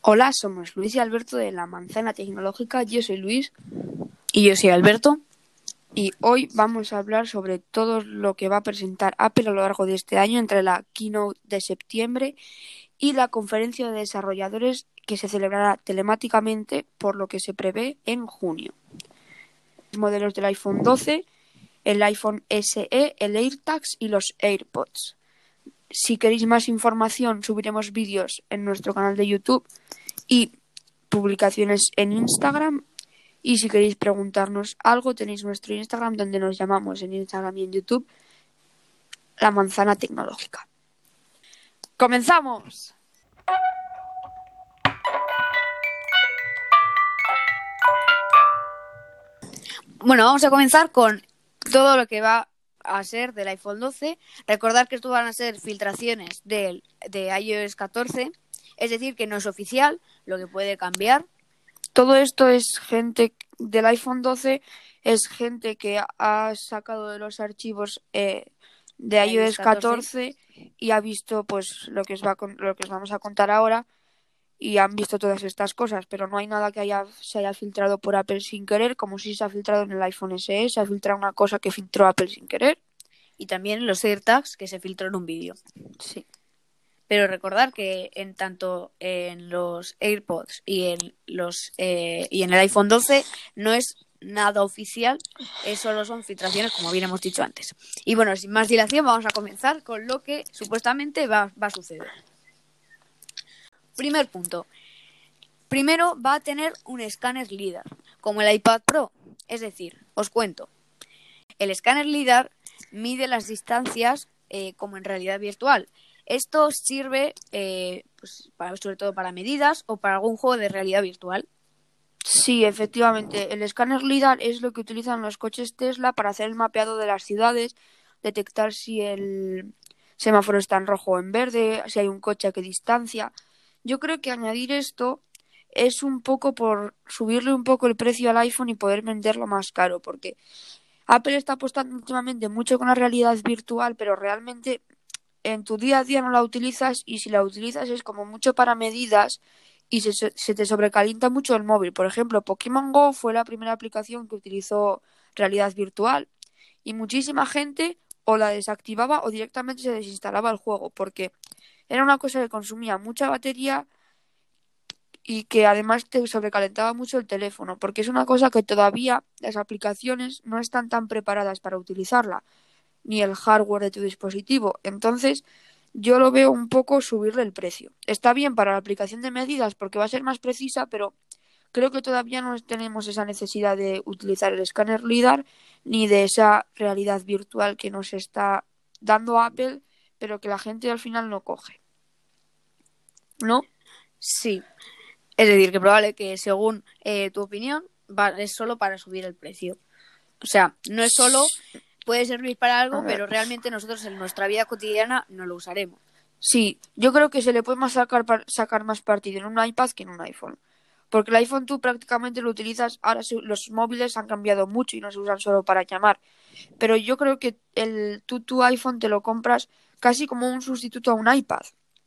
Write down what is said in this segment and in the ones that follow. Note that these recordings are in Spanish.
Hola, somos Luis y Alberto de La Manzana Tecnológica. Yo soy Luis Y yo soy Alberto. y hoy vamos a hablar sobre todo lo que va a presentar Apple a lo largo de este año entre la Keynote de septiembre y la conferencia de desarrolladores que se celebrará telemáticamente por lo que se prevé en junio. Modelos del iPhone 12, el iPhone SE, el AirTags y los AirPods. Si queréis más información, subiremos vídeos en nuestro canal de YouTube y publicaciones en Instagram. Y si queréis preguntarnos algo, tenéis nuestro Instagram, donde nos llamamos en Instagram y en YouTube La Manzana Tecnológica. ¡Comenzamos! Bueno, vamos a comenzar con todo lo que va a ser del iPhone 12. Recordad que esto van a ser filtraciones de iOS 14, es decir, que no es oficial, lo que puede cambiar. Todo esto es gente del iPhone 12, es gente que ha sacado de los archivos de iOS 14 y ha visto pues lo que os vamos a contar ahora y han visto todas estas cosas, pero no hay nada que se haya filtrado por Apple sin querer, como si se ha filtrado en el iPhone SE, se ha filtrado una cosa que filtró Apple sin querer. Y también los AirTags que se filtró en un vídeo. Sí. Pero recordar que tanto en los AirPods y en el iPhone 12 no es nada oficial, solo son filtraciones, como bien hemos dicho antes. Y bueno, sin más dilación, vamos a comenzar con lo que supuestamente va a suceder. Primer punto. Primero va a tener un escáner LiDAR, como el iPad Pro. Es decir, os cuento. El escáner LiDAR mide las distancias como en realidad virtual. Esto sirve sobre todo para medidas o para algún juego de realidad virtual. Sí, efectivamente. El escáner LiDAR es lo que utilizan los coches Tesla para hacer el mapeado de las ciudades, detectar si el semáforo está en rojo o en verde, si hay un coche a qué distancia. Yo creo que añadir esto es un poco por subirle un poco el precio al iPhone y poder venderlo más caro, porque Apple está apostando últimamente mucho con la realidad virtual, pero realmente en tu día a día no la utilizas y si la utilizas es como mucho para medidas y se te sobrecalienta mucho el móvil. Por ejemplo, Pokémon Go fue la primera aplicación que utilizó realidad virtual y muchísima gente o la desactivaba o directamente se desinstalaba el juego porque era una cosa que consumía mucha batería y que además te sobrecalentaba mucho el teléfono, porque es una cosa que todavía las aplicaciones no están tan preparadas para utilizarla, ni el hardware de tu dispositivo. Entonces, yo lo veo un poco subirle el precio. Está bien para la aplicación de medidas porque va a ser más precisa, pero creo que todavía no tenemos esa necesidad de utilizar el escáner LiDAR ni de esa realidad virtual que nos está dando Apple, pero que la gente al final no coge. ¿No? Sí, es decir, que probable que según tu opinión es solo para subir el precio. O sea, no es solo, puede servir para A algo, ver. pero realmente nosotros en nuestra vida cotidiana no lo usaremos. Sí, yo creo que se le puede sacar más partido en un iPad que en un iPhone. Porque el iPhone tú prácticamente lo utilizas, ahora los móviles han cambiado mucho y no se usan solo para llamar. Pero yo creo que tu iPhone te lo compras casi como un sustituto a un iPad.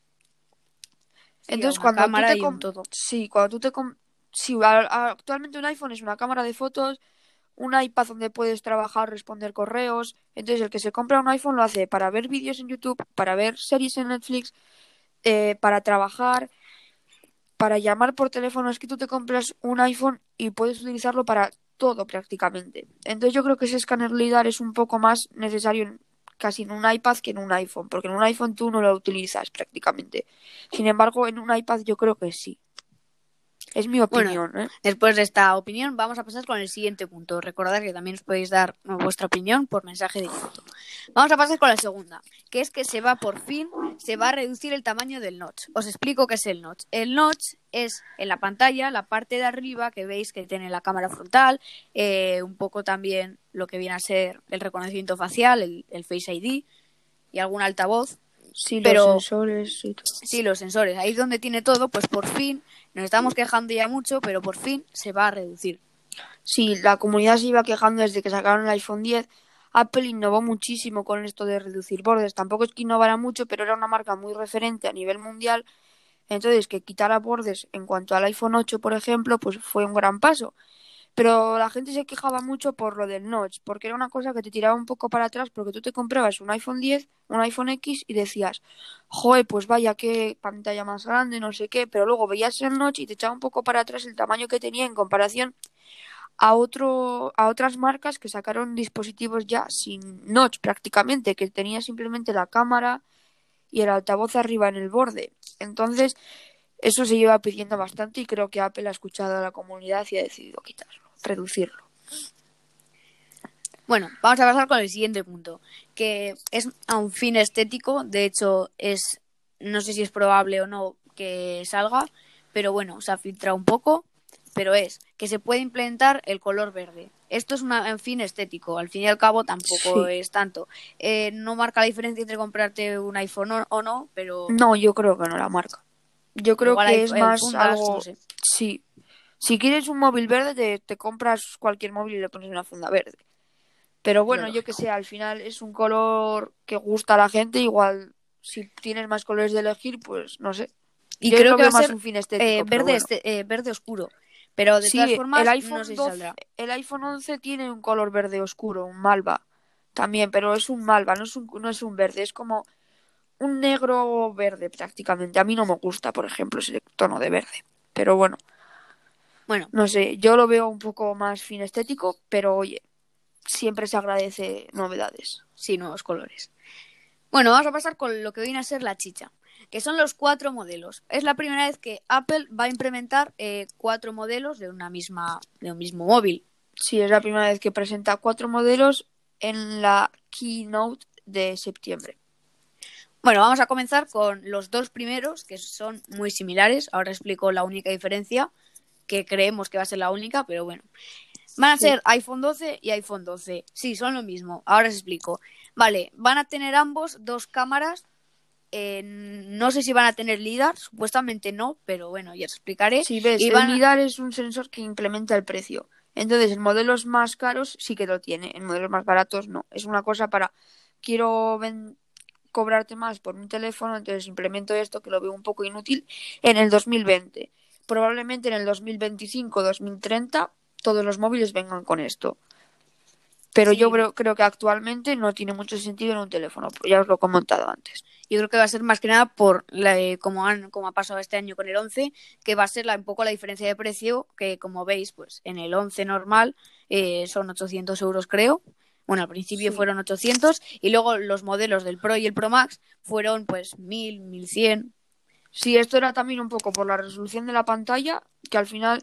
Sí, a Entonces, una cuando tú cámara te y un todo. sí, sí, actualmente un iPhone es una cámara de fotos, un iPad donde puedes trabajar, responder correos. Entonces, el que se compra un iPhone lo hace para ver vídeos en YouTube, para ver series en Netflix, para trabajar, para llamar por teléfono. Es que tú te compras un iPhone y puedes utilizarlo para todo prácticamente. Entonces yo creo que ese escáner LiDAR es un poco más necesario casi en un iPad que en un iPhone, porque en un iPhone tú no lo utilizas prácticamente. Sin embargo, en un iPad yo creo que sí. Es mi Bueno, opinión, ¿eh? después de esta opinión vamos a pasar con el siguiente punto. Recordad que también os podéis dar vuestra opinión por mensaje directo. Vamos a pasar con la segunda, que es que se va a reducir el tamaño del notch. Os explico qué es el notch. El notch es en la pantalla, la parte de arriba que veis que tiene la cámara frontal, un poco también lo que viene a ser el reconocimiento facial, el Face ID y algún altavoz. Sí, los Pero sensores y todo. sí, los sensores, ahí es donde tiene todo, pues por fin, nos estamos quejando ya mucho, pero por fin se va a reducir. Sí, la comunidad se iba quejando desde que sacaron el iPhone 10. Apple innovó muchísimo con esto de reducir bordes. Tampoco es que innovara mucho, pero era una marca muy referente a nivel mundial Entonces, que quitara bordes en cuanto al iPhone 8, por ejemplo, pues fue un gran paso. Pero la gente se quejaba mucho por lo del notch, porque era una cosa que te tiraba un poco para atrás, porque tú te comprabas un iPhone 10, un iPhone X y decías, joder, pues vaya, qué pantalla más grande, no sé qué, pero luego veías el notch y te echaba un poco para atrás el tamaño que tenía en comparación a otras marcas que sacaron dispositivos ya sin notch prácticamente, que tenía simplemente la cámara y el altavoz arriba en el borde. Entonces, eso se lleva pidiendo bastante y creo que Apple ha escuchado a la comunidad y ha decidido quitarlo, reducirlo. Bueno, vamos a pasar con el siguiente punto, que es a un fin estético. De hecho, no sé si es probable o no que salga, pero bueno, se ha filtrado un poco, pero es que se puede implementar el color verde. Esto es un fin estético, al fin y al cabo tampoco Sí. es tanto. No marca la diferencia entre comprarte un iPhone o no, pero No, yo creo que no la marca. Yo creo igual hay que es más fundas, no algo... sé. Sí. Si quieres un móvil verde, te compras cualquier móvil y le pones una funda verde. Pero Lo bueno, yo que lógico. sé, al final es un color que gusta a la gente. Igual, si tienes más colores de elegir, pues no sé. Y Yo creo lo que va veo a más ser un fin estético, pero verde, bueno. verde oscuro. Pero de todas Sí, formas, no sé si saldrá. El iPhone 11 tiene un color verde oscuro, un malva también, pero es un malva, no es un verde, es como un negro verde prácticamente. A mí no me gusta, por ejemplo, ese tono de verde. Pero bueno, Bueno, no sé, yo lo veo un poco más fin estético, pero oye, siempre se agradece novedades. sí, nuevos colores. Bueno, vamos a pasar con lo que viene a ser la chicha, que son los 4 modelos. Es la primera vez que Apple va a implementar 4 modelos de un mismo móvil. Sí, es la primera vez que presenta 4 modelos en la keynote de septiembre. Bueno, vamos a comenzar con los 2 primeros, que son muy similares. Ahora explico la única diferencia, que creemos que va a ser la única, pero bueno. Van a Sí, ser iPhone 12 y iPhone 12. Sí, son lo mismo. Ahora os explico. Vale, van a tener ambos 2 cámaras. No sé si van a tener LiDAR, supuestamente no, pero bueno, ya os explicaré. si ves, Y el van a... LiDAR es un sensor que incrementa el precio. Entonces, en modelos más caros sí que lo tiene, en modelos más baratos no. Es una cosa para, quiero cobrarte más por un teléfono, entonces implemento esto que lo veo un poco inútil en el 2020. Probablemente en el 2025-2030 todos los móviles vengan con esto. Pero yo Sí, creo que actualmente no tiene mucho sentido en un teléfono, ya os lo he comentado antes. yo creo que va a ser más que nada por como ha pasado este año con el 11, que va a ser un poco la diferencia de precio, que como veis, pues en el 11 normal son 800 euros, creo. Bueno, al principio Sí. fueron 800 y luego los modelos del Pro y el Pro Max fueron pues 1000, 1100. Sí, esto era también un poco por la resolución de la pantalla, que al final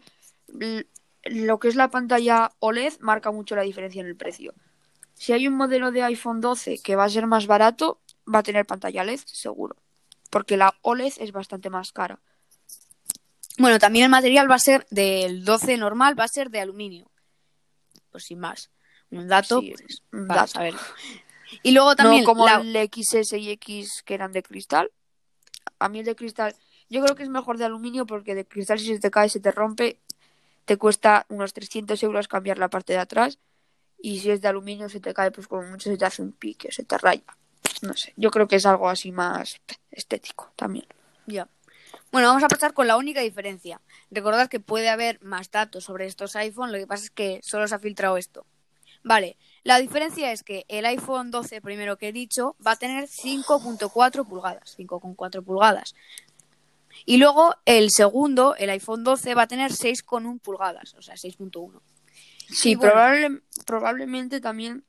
lo que es la pantalla OLED marca mucho la diferencia en el precio. Si hay un modelo de iPhone 12 que va a ser más barato, va a tener pantalla LED, seguro. Porque la OLED es bastante más cara. Bueno, también el material va a ser del 12 normal, va a ser de aluminio. Pues sin más. Un dato, Sí, pues, un para dato. saberlo. Y luego No también como el XS y X que eran de cristal. A mí el de cristal, yo creo que es mejor de aluminio porque de cristal si se te cae, se te rompe, te cuesta unos 300 euros cambiar la parte de atrás. Y si es de aluminio, se te cae, pues como mucho se te hace un pique, se te raya. No sé, yo creo que es algo así más estético también. ya. Bueno, vamos a pasar con la única diferencia. Recordad que puede haber más datos sobre estos iPhone, lo que pasa es que solo se ha filtrado esto. Vale, la diferencia es que el iPhone 12, primero que he dicho, va a tener 5.4 pulgadas, 5,4 pulgadas. Y luego el segundo, el iPhone 12, va a tener 6,1 pulgadas, o sea, 6.1. Y Sí, bueno, probablemente también,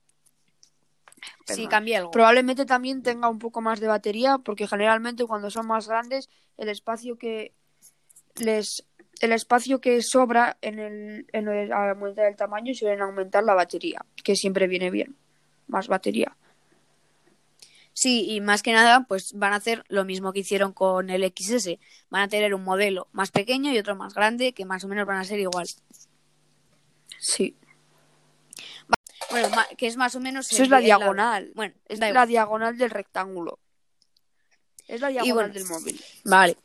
si perdón, cambia algo. probablemente también tenga un poco más de batería, porque generalmente cuando son más grandes, el espacio que les, el espacio que sobra al aumentar el tamaño suelen aumentar la batería, que siempre viene bien, más batería. Sí, y más que nada, pues van a hacer lo mismo que hicieron con el XS. Van a tener un modelo más pequeño y otro más grande, que más o menos van a ser igual. Sí. Bueno, que es más o menos Eso es la el lado. diagonal, Bueno, es da la igual. diagonal del rectángulo, es la Y diagonal bueno, del móvil. vale.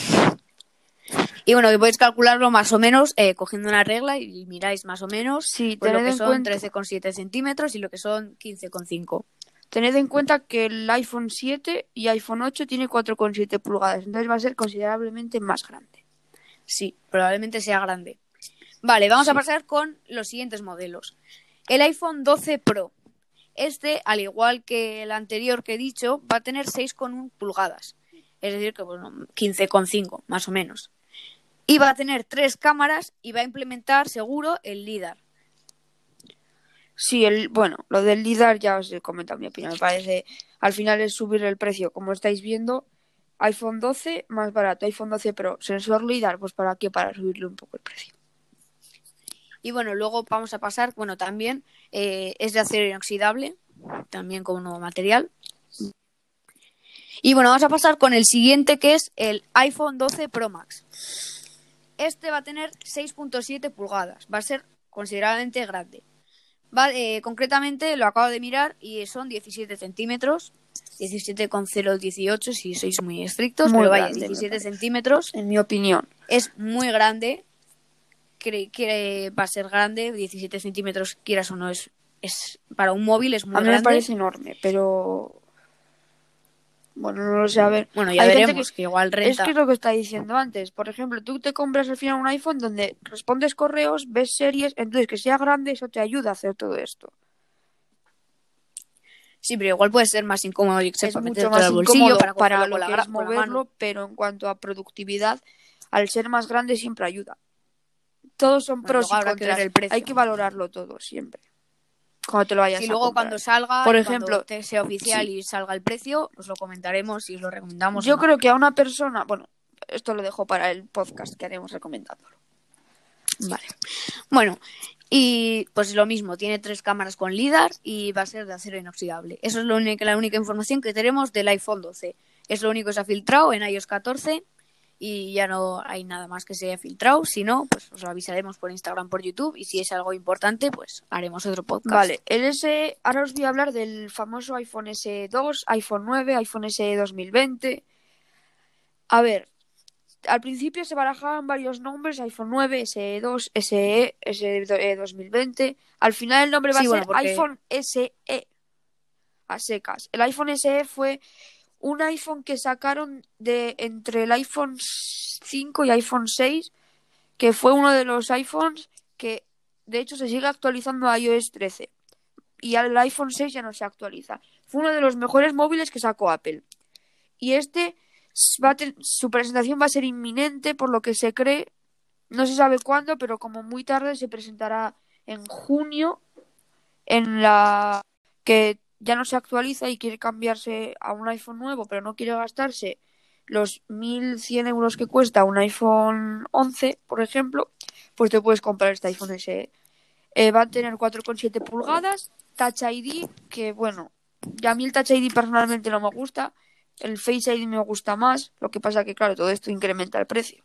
Y bueno, que podéis calcularlo más o menos cogiendo una regla y miráis más o menos Sí, pues lo tened que en son cuenta, 13,7 centímetros y lo que son 15,5. Tened en cuenta que el iPhone 7 y iPhone 8 tiene 4,7 pulgadas, entonces va a ser considerablemente más grande. Sí, probablemente sea grande. Vale, vamos a Sí. pasar con los siguientes modelos. El iPhone 12 Pro. Este, al igual que el anterior que he dicho, va a tener 6,1 pulgadas. Es decir, que bueno, 15,5 más o menos. Y va a tener 3 cámaras y va a implementar seguro el LiDAR. Sí, lo del LiDAR ya os he comentado mi opinión. Me parece, al final es subir el precio. Como estáis viendo, iPhone 12 más barato, iPhone 12 Pro, sensor LiDAR, pues ¿para qué? Para subirle un poco el precio. Y bueno, luego vamos a pasar, bueno, también es de acero inoxidable, también como nuevo material. Y bueno, vamos a pasar con el siguiente, que es el iPhone 12 Pro Max. Este va a tener 6,7 pulgadas, va a ser considerablemente grande. Concretamente lo acabo de mirar y son 17 centímetros, 17,018 si sois muy estrictos, Muy pero vaya, grande, 17 centímetros, en mi opinión. es muy grande, que va a ser grande, 17 centímetros, quieras o no, es para un móvil es muy A mí grande. me parece enorme, pero bueno, no lo sé, a ver. Bueno, ya Hay veremos, gente que igual es renta. que es lo que está diciendo antes. Por ejemplo, tú te compras al final un iPhone donde respondes correos, ves series, entonces que sea grande, eso te ayuda a hacer todo esto. Sí, pero igual puede ser más incómodo, yo que sé, Es para mucho metértelo más al bolsillo, incómodo para para cogerlo lo que es con la mano. moverlo, pero en cuanto a productividad, al ser más grande siempre ayuda. Todos son Bueno, pros luego y habrá que ver contras. el Hay precio. que valorarlo todo siempre, cuando te lo Si vayas a luego comprar. cuando salga Por y cuando ejemplo, sea oficial sí, y salga el precio, os lo comentaremos si os lo recomendamos o yo no. creo que a una persona, bueno, esto lo dejo para el podcast que haremos recomendándolo. Vale. Bueno, y pues lo mismo, tiene 3 cámaras con LiDAR y va a ser de acero inoxidable. Eso es la única información que tenemos del iPhone 12. Es lo único que se ha filtrado en iOS 14 y ya no hay nada más que se haya filtrado. Si no, pues os lo avisaremos por Instagram, por YouTube, y si es algo importante, pues haremos otro podcast. Vale, ahora os voy a hablar del famoso iPhone SE2, iPhone 9, iPhone SE 2020. A ver, al principio se barajaban varios nombres, iPhone 9, SE2, SE, SE 2020. Al final el nombre va a Sí, ser bueno, porque iPhone SE, a secas. El iPhone SE fue un iPhone que sacaron de entre el iPhone 5 y iPhone 6, que fue uno de los iPhones que de hecho se sigue actualizando a iOS 13 y al iPhone 6 ya no se actualiza. Fue uno de los mejores móviles que sacó Apple. Y su presentación va a ser inminente, por lo que se cree, no se sabe cuándo, pero como muy tarde se presentará en junio, en la que ya no se actualiza y quiere cambiarse a un iPhone nuevo, pero no quiere gastarse los 1.100 euros que cuesta un iPhone 11, por ejemplo, pues te puedes comprar este iPhone SE. Va a tener 4,7 pulgadas, Touch ID, que bueno, ya a mí el Touch ID personalmente no me gusta, el Face ID me gusta más, lo que pasa que claro, todo esto incrementa el precio.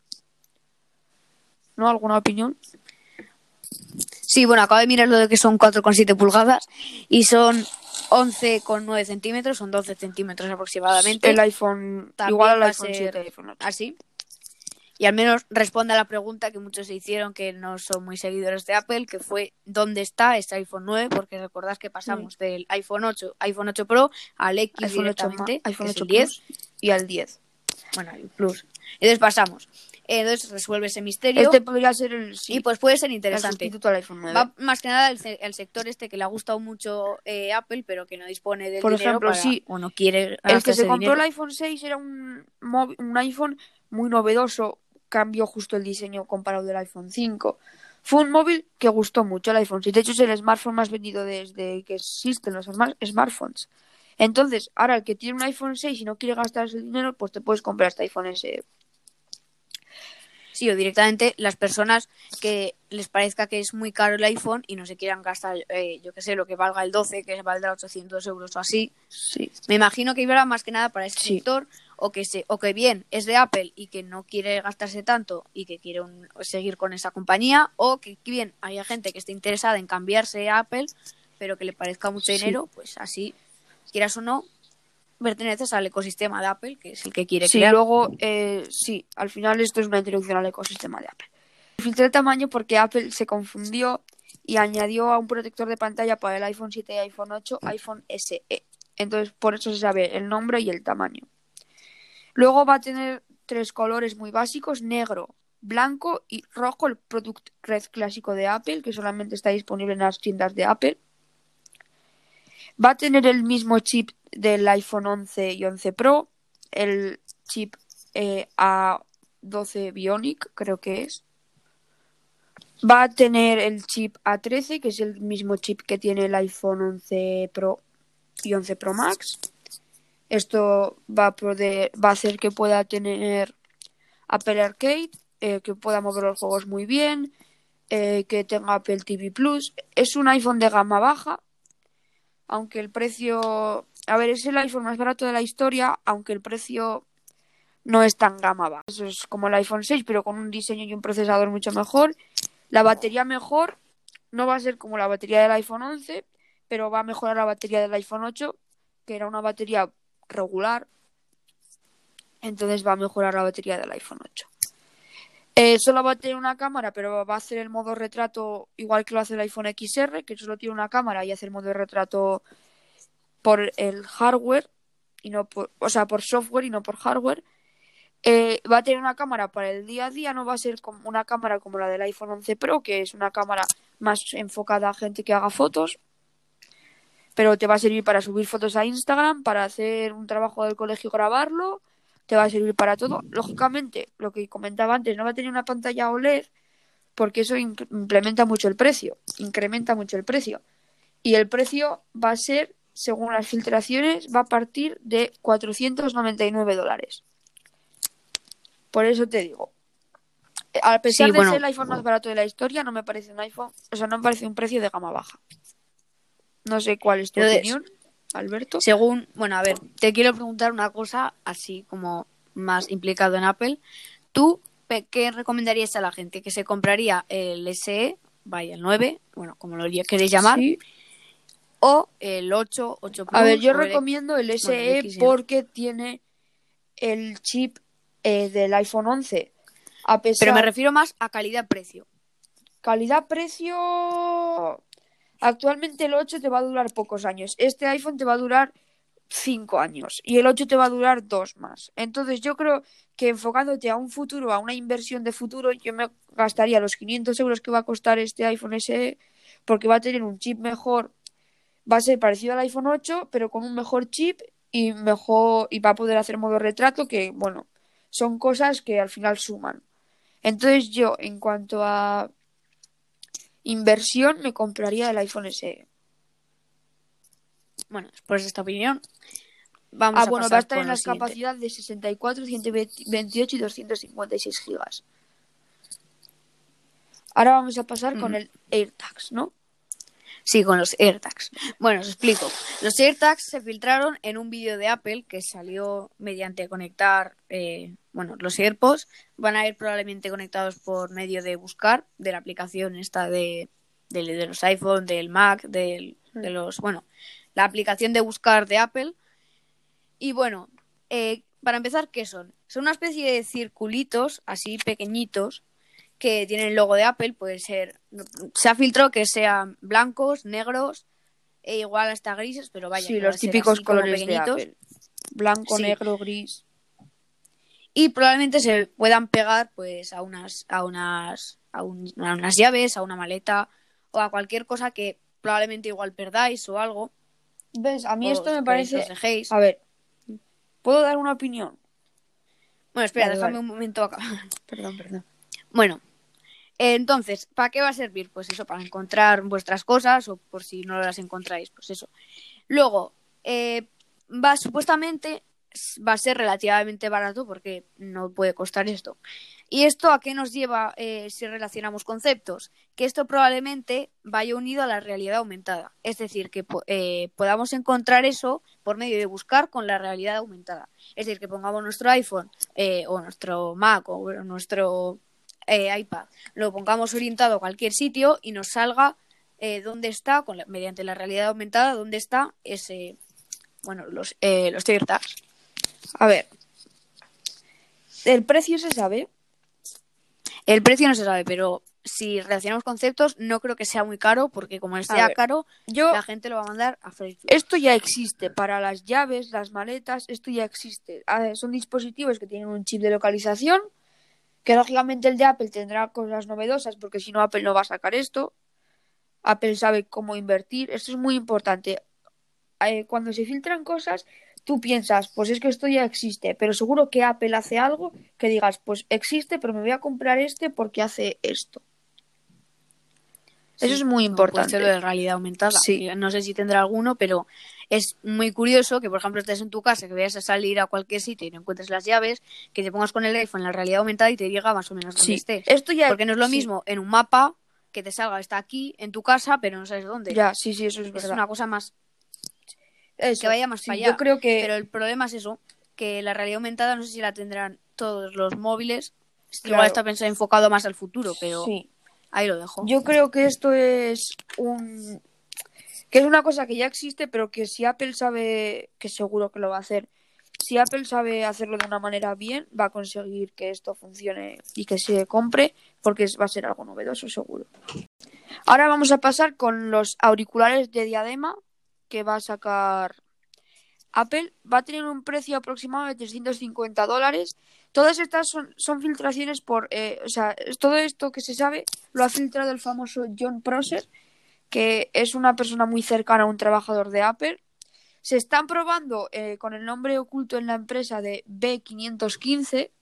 ¿No? ¿Alguna opinión? sí, bueno, acabo de mirar lo de que son 4,7 pulgadas y son 11,9 centímetros, son 12 centímetros aproximadamente. El iPhone, igual También al va a iPhone 7 ser y iPhone 8. así. Y al menos responde a la pregunta que muchos se hicieron, que no son muy seguidores de Apple, que fue ¿dónde está este iPhone 9? Porque recordad que pasamos del iPhone 8, iPhone 8 Pro al X iPhone 8, directamente, iPhone que es 8 el 10. Plus y al 10. Bueno, el Plus. Entonces pasamos. Entonces resuelve ese misterio Este podría ser y pues puede ser el interesante. sustituto al iPhone 9. Va más que nada el sector este que le ha gustado mucho Apple, pero que no dispone del Por dinero ejemplo, para, o no quiere el que gastar se ese compró dinero. el iPhone 6 era un iPhone muy novedoso, cambió justo el diseño comparado del iPhone 5. Fue un móvil que gustó mucho el iPhone 6. De hecho, es el smartphone más vendido desde que existen los smartphones. Entonces, ahora el que tiene un iPhone 6 y no quiere gastar ese dinero, pues te puedes comprar este iPhone SE. Sí, o directamente las personas que les parezca que es muy caro el iPhone y no se quieran gastar, yo que sé, lo que valga el 12, que valdrá 800 euros o así. Sí. Me imagino que iba más que nada para este Sí. sector, o que bien es de Apple y que no quiere gastarse tanto y que quiere seguir con esa compañía, o que bien haya gente que esté interesada en cambiarse a Apple, pero que le parezca mucho dinero, pues así, quieras o no, perteneces al ecosistema de Apple, que es el que quiere Sí, crear. luego, sí, al final esto es una introducción al ecosistema de Apple. Filtré el tamaño porque Apple se confundió y añadió a un protector de pantalla para el iPhone 7 y iPhone 8, iPhone SE. Entonces, por eso se sabe el nombre y el tamaño. Luego va a tener 3 colores muy básicos: negro, blanco y rojo, el Product Red clásico de Apple, que solamente está disponible en las tiendas de Apple. Va a tener el mismo chip del iPhone 11 y 11 Pro, el chip A12 Bionic, creo que es. Va a tener el chip A13, que es el mismo chip que tiene el iPhone 11 Pro y 11 Pro Max. Esto va a hacer que pueda tener Apple Arcade, que pueda mover los juegos muy bien, que tenga Apple TV Plus. Es un iPhone de gama baja, aunque el precio... A ver, es el iPhone más barato de la historia, aunque el precio no es tan gama baja. Eso es como el iPhone 6, pero con un diseño y un procesador mucho mejor. La batería mejor, no va a ser como la batería del iPhone 11, pero va a mejorar la batería del iPhone 8, que era una batería regular. Entonces va a mejorar la batería del iPhone 8. Solo va a tener una cámara, pero va a hacer el modo retrato igual que lo hace el iPhone XR, que solo tiene una cámara y hace el modo retrato por el hardware y no por, o sea, por software y no por hardware. Va a tener una cámara para el día a día, no va a ser como una cámara como la del iPhone 11 Pro, que es una cámara más enfocada a gente que haga fotos, pero te va a servir para subir fotos a Instagram, para hacer un trabajo del colegio, grabarlo, te va a servir para todo. Lógicamente, lo que comentaba antes, no va a tener una pantalla OLED porque eso incrementa mucho el precio. Y el precio va a ser, según las filtraciones, va a partir de $499. Por eso te digo, a pesar de ser el iPhone más barato de la historia, no me parece un iPhone, o sea, no me parece un precio de gama baja. No sé cuál es tu opinión, Alberto. A ver, te quiero preguntar una cosa así como más implicado en Apple. ¿Tú qué recomendarías a la gente? ¿Que se compraría el SE, vaya, el 9, bueno, como lo queréis llamar, sí, o el 8 Plus? A ver, yo recomiendo el SE porque tiene el chip del iPhone 11. Pero me refiero más a calidad-precio. Calidad-precio... Actualmente el 8 te va a durar pocos años. Este iPhone te va a durar 5 años y el 8 te va a durar 2 más. Entonces yo creo que enfocándote a un futuro, a una inversión de futuro, yo me gastaría los 500 euros que va a costar este iPhone SE porque va a tener un chip mejor, va a ser parecido al iPhone 8 pero con un mejor chip y va a poder hacer modo retrato, que bueno, son cosas que al final suman. Entonces yo, en cuanto a inversión, me compraría el iPhone SE. Bueno, después de esta opinión, vamos a pasar va a estar con en la las capacidades de 64, 128 y 256 gigas. Ahora vamos a pasar con el AirTags, ¿no? Sí, con los AirTags. Bueno, os explico. Los AirTags se filtraron en un vídeo de Apple que salió mediante conectar, los AirPods van a ir probablemente conectados por medio de buscar, de la aplicación esta de los iPhone, del Mac, la aplicación de buscar de Apple. Y bueno, para empezar, ¿qué son? Son una especie de circulitos así pequeñitos que tienen el logo de Apple. Puede ser, se ha filtrado que sean blancos, negros e igual hasta grises, pero vaya, sí, que los típicos colores de Apple: blanco, sí, negro, gris. Y probablemente se puedan pegar pues a unas llaves, a una maleta o a cualquier cosa que probablemente igual perdáis o algo. ¿Ves? A mí esto me parece... dejéis. A ver, ¿puedo dar una opinión? Bueno, espera, déjame un momento acá. Perdón. Bueno, entonces, ¿para qué va a servir? Pues eso, para encontrar vuestras cosas o por si no las encontráis, pues eso. Luego, supuestamente va a ser relativamente barato porque no puede costar esto. ¿Y esto a qué nos lleva si relacionamos conceptos? Que esto probablemente vaya unido a la realidad aumentada. Es decir, que podamos encontrar eso por medio de buscar con la realidad aumentada. Es decir, que pongamos nuestro iPhone o nuestro Mac o nuestro iPad, lo pongamos orientado a cualquier sitio y nos salga dónde está, mediante la realidad aumentada, dónde está ese, los AirTags. A ver, ¿el precio se sabe? El precio no se sabe, pero si relacionamos conceptos, no creo que sea muy caro, porque como A sea ver, caro, yo la gente lo va a mandar a Facebook. esto ya existe para las llaves, las maletas, esto ya existe. Son dispositivos que tienen un chip de localización, que lógicamente el de Apple tendrá cosas novedosas, porque si no Apple no va a sacar esto. Apple sabe cómo invertir, esto es muy importante. Cuando se filtran cosas, tú piensas, pues es que esto ya existe, pero seguro que Apple hace algo que digas, pues existe, pero me voy a comprar este porque hace esto. Eso es Sí, muy como puede ser lo importante. de realidad aumentada. Sí, Que no sé si tendrá alguno, pero es muy curioso que, por ejemplo, estés en tu casa, que vayas a salir a cualquier sitio y no encuentres las llaves, que te pongas con el iPhone en la realidad aumentada y te diga más o menos dónde sí. estés. Esto ya, Porque no es lo sí, mismo en un mapa que te salga, está aquí, en tu casa, pero no sabes dónde. ya, sí, sí, eso es Es verdad. una cosa más que Eso, vaya más para sí, yo allá. creo Pero que, el problema es eso, que la realidad aumentada no sé si la tendrán todos los móviles. Igual claro, está pensado enfocado más al futuro, pero sí. ahí lo dejo. Yo creo que esto es que es una cosa que ya existe, pero que si Apple sabe, que seguro que lo va a hacer, si Apple sabe hacerlo de una manera bien, va a conseguir que esto funcione y que se compre, porque va a ser algo novedoso, seguro. Ahora vamos a pasar con los auriculares de diadema que va a sacar Apple. Va a tener un precio aproximado de $350. Todas estas son filtraciones o sea, todo esto que se sabe lo ha filtrado el famoso John Prosser, que es una persona muy cercana a un trabajador de Apple. Se están probando con el nombre oculto en la empresa de B515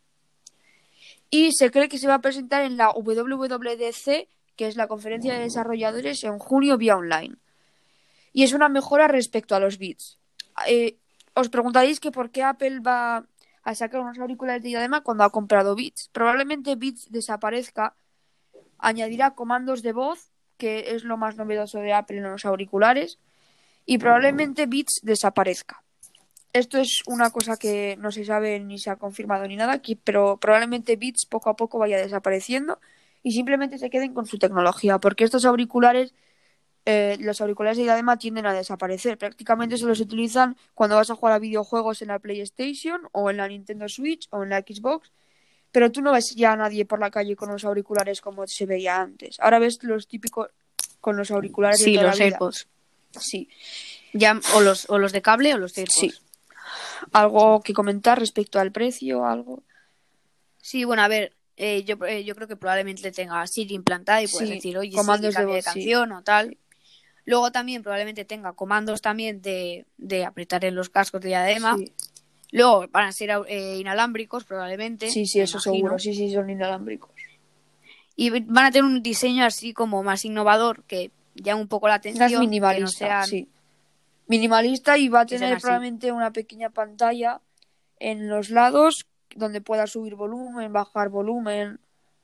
y se cree que se va a presentar en la WWDC, que es la conferencia de desarrolladores, en junio vía online. Y es una mejora respecto a los Beats. Os preguntaréis que por qué Apple va a sacar unos auriculares de diadema cuando ha comprado Beats. Probablemente Beats desaparezca, añadirá comandos de voz, que es lo más novedoso de Apple en los auriculares, y probablemente Beats desaparezca. Esto es una cosa que no se sabe ni se ha confirmado ni nada, pero probablemente Beats poco a poco vaya desapareciendo y simplemente se queden con su tecnología, porque estos auriculares, los auriculares de diadema tienden a desaparecer. Prácticamente solo se utilizan cuando vas a jugar a videojuegos en la PlayStation o en la Nintendo Switch o en la Xbox, pero tú no ves ya a nadie por la calle con los auriculares como se veía antes. Ahora ves los típicos con los auriculares de Sí, toda la los vida. AirPods. Sí, Ya, o los de cable o los sí. AirPods. ¿Algo que comentar respecto al precio? ¿Algo? Sí, bueno, a ver, yo creo que probablemente tenga Siri implantada y puedes Sí, decir, oye, Siri, comandos de cambia de voz, sí. canción o tal. Luego también probablemente tenga comandos también de apretar en los cascos de diadema. Sí, Luego van a ser inalámbricos probablemente, sí, sí, me eso seguro. imagino. Sí, sí, son inalámbricos. Y van a tener un diseño así como más innovador que llame un poco la Más atención, que no minimalista, sean, sí. Minimalista y va a que sean tener así. probablemente una pequeña pantalla en los lados donde pueda subir volumen, bajar volumen.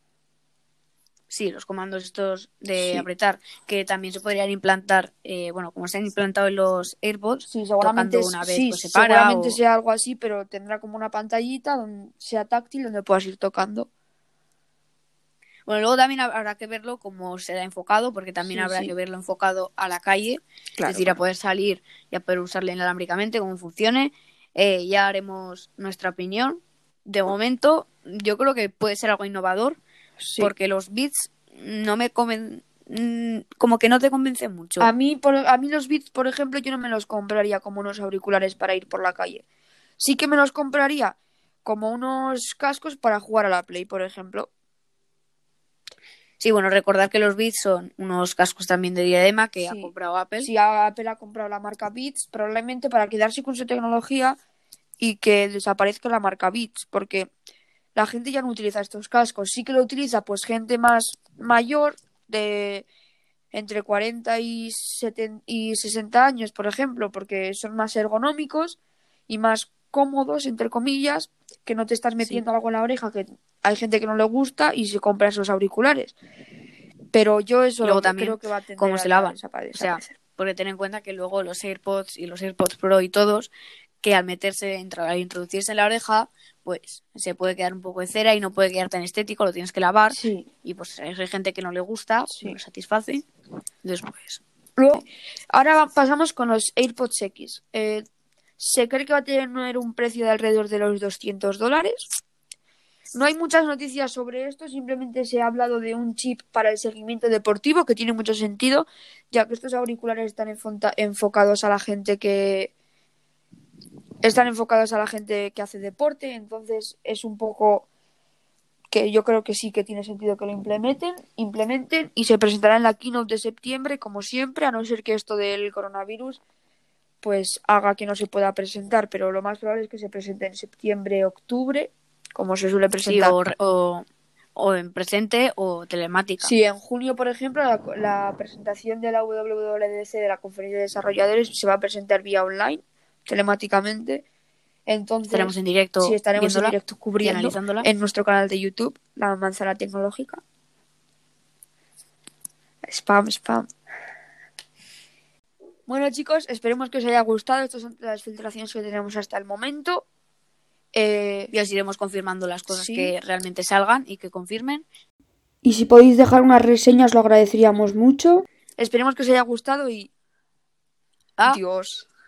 Sí, los comandos estos de Sí, apretar, que también se podrían implantar, bueno, como se han implantado en los AirPods, sí, seguramente, tocando una vez sí, pues se para seguramente o... sea algo así, pero tendrá como una pantallita donde sea táctil donde puedas ir tocando. Bueno, luego también habrá que verlo como será enfocado, porque también Sí, habrá que sí, verlo enfocado a la calle, es claro, decir, a claro. poder salir y a poder usarlo inalámbricamente, cómo funcione. Ya haremos nuestra opinión. De momento, yo creo que puede ser algo innovador, Sí. porque los Beats no me como que no te convencen mucho. A mí los Beats, por ejemplo, yo no me los compraría como unos auriculares para ir por la calle. Sí que me los compraría como unos cascos para jugar a la Play, por ejemplo. Sí, bueno, recordar que los Beats son unos cascos también de diadema que ha Sí, comprado Apple. si Apple ha comprado la marca Beats, probablemente para quedarse con su tecnología y que desaparezca la marca Beats, porque la gente ya no utiliza estos cascos. Sí que lo utiliza pues gente más mayor de entre 40 y 60 años, por ejemplo, porque son más ergonómicos y más cómodos, entre comillas, que no te estás Sí. metiendo algo en la oreja, que hay gente que no le gusta y se compra esos auriculares. Pero yo Y eso luego creo también que va a tender cómo a se ya lavan. O sea, desaparecer. porque ten en cuenta que luego los AirPods y los AirPods Pro y todos, que al meterse, al introducirse en la oreja, pues se puede quedar un poco de cera y no puede quedar tan estético, lo tienes que lavar. Sí, Y pues hay gente que no le gusta, no le sí. satisface. Después. Luego, ahora pasamos con los AirPods X. Se cree que va a tener un precio de alrededor de los $200. No hay muchas noticias sobre esto, simplemente se ha hablado de un chip para el seguimiento deportivo que tiene mucho sentido, ya que estos auriculares enfocados a la gente que hace deporte, entonces es un poco que yo creo que sí que tiene sentido que lo implementen y se presentará en la keynote de septiembre, como siempre, a no ser que esto del coronavirus pues haga que no se pueda presentar, pero lo más probable es que se presente en septiembre, octubre, como se suele Sí, presentar. o en presente o telemática. Sí, en junio, por ejemplo, la presentación de la WWDC de la conferencia de desarrolladores se va a presentar vía online, telemáticamente. Entonces, Estaremos en directo sí, estaremos en viéndola directo y cubriendo analizándola. en nuestro canal de YouTube, La Manzana Tecnológica. Spam. Bueno, chicos, esperemos que os haya gustado. Estas son las filtraciones que tenemos hasta el momento. Y os iremos confirmando las cosas Sí. que realmente salgan y que confirmen. Y si podéis dejar unas reseñas, lo agradeceríamos mucho. Esperemos que os haya gustado y... Adiós.